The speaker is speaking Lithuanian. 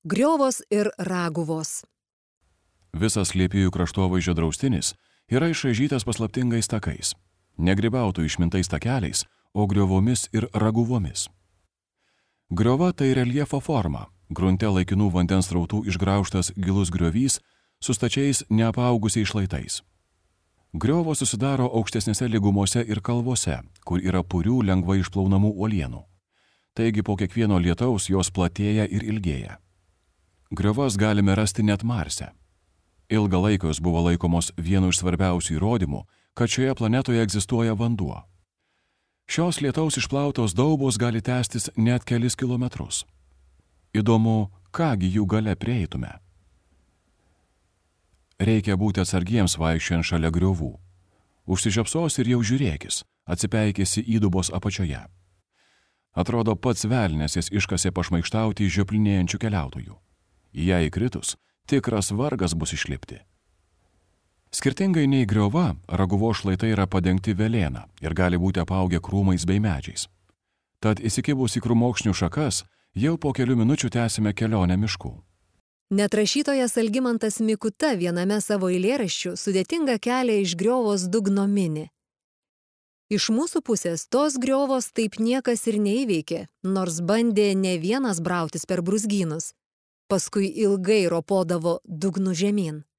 Griovos ir Raguvos. Visas Liepijų kraštovaizdžio draustinis yra išraižytas paslaptingais takais. Negrybautų išmintais takeliais, o griovomis ir raguvomis. Griova tai reljefo forma, grunte laikinų vandens srautų išgraužtas gilus griovys su stačiais neapaugusiais šlaitais. Griovos susidaro aukštesnėse lygumose ir kalvose, kur yra purių lengvai išplaunamų uolienų. Taigi po kiekvieno lietaus jos platėja ir ilgėja. Griovas galime rasti net Marse. Ilgą laiką jos buvo laikomos vienu iš svarbiausių įrodymų, kad šioje planetoje egzistuoja vanduo. Šios lietaus išplautos daubos gali tęstis net kelis kilometrus. Įdomu, kągi jų gale prieitume. Reikia būti atsargiems vaikščiant šalia griovų. Užsižiopsos ir jau žiūrėkis, atsipeikėsi įdubos apačioje. Atrodo, pats velnias jas iškasė pašmaikštauti žioplinėjančių keliautojų. Į ją įkritus, tikras vargas bus išlipti. Skirtingai nei griova, Raguvos šlaitai yra padengti velėna ir gali būti apaugę krūmais bei medžiais. Tad įsikibus į krūmokšnių šakas, jau po kelių minučių tęsime kelionę mišku. Net rašytojas Algimantas Mikuta viename savo eilėraščių sudėtingą kelią iš griovos dugno mini. Iš mūsų pusės tos griovos taip niekas ir neįveikė, nors bandė ne vienas brautis per brūzgynus. Paskui ilgai ropodavo dugnu žemyn.